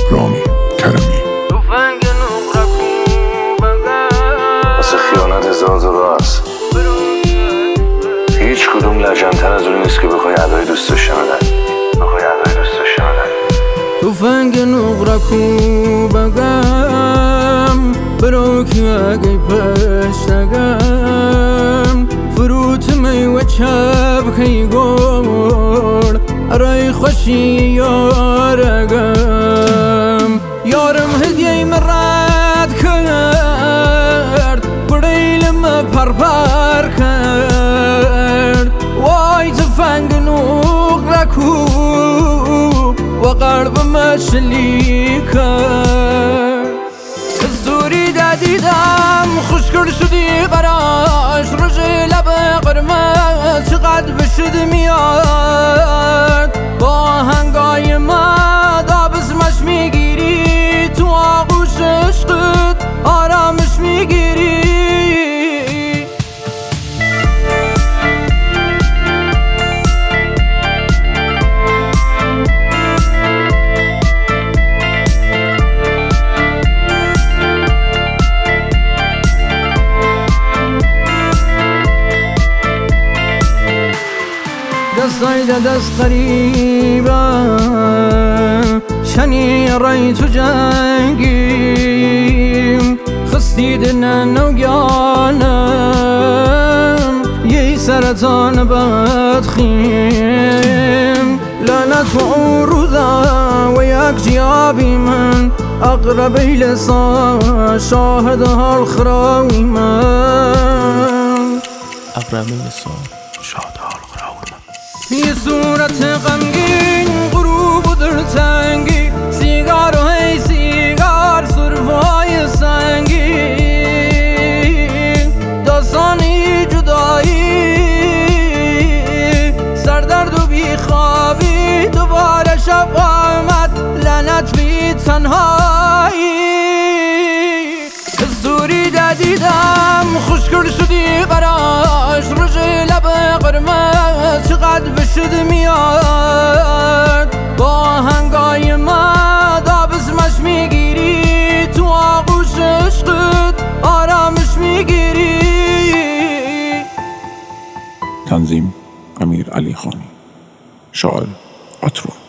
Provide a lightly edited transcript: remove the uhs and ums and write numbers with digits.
رامی کرمی. واسه خیانت هزار تا راه است. هیچ کدوم لجن‌تر از اون نیست که بخوای ادای دوست داشتن تفنگ نقرکو بگم برو که اگه پشتگم فروت میوه چپ که گل ارای خوشی یارگم یارم هدیه مرد کرد بریلم پرپر کرد وای تفنگ نقرکو و قلبم شلیک کرد زوری دادیدم خوشگل شدی قراش رژ لب قرمز چقدر بشد میاد با هنگای ما دابزمش میگیری تو آغوش عشقت آرامش میگیری دستای دست قریبا شنی رای تو جنگیم خستی دنن و گیانم یه سرطان بدخیم لعنت و عروضا و یک جیابی من اقربی لسان شاهد حال خراوی من اقربی لسان شاهد حال خراوی من. یه صورت غمگین غروب و دلتنگی سیگار و هی سیگار سرفای سنگین داستانی جدایی سردرد و بیخوابی دوباره شب آمد لعنت بی تنهایی زوری دادیدم خوشگل شدی قراش رژ لب قرمز چقدر بشد میاد با هنگای ما دابزمش میگیری تو آغوش عشقت آرامش میگیری. تنظیم امیر علی خانی، شاعر عطرو.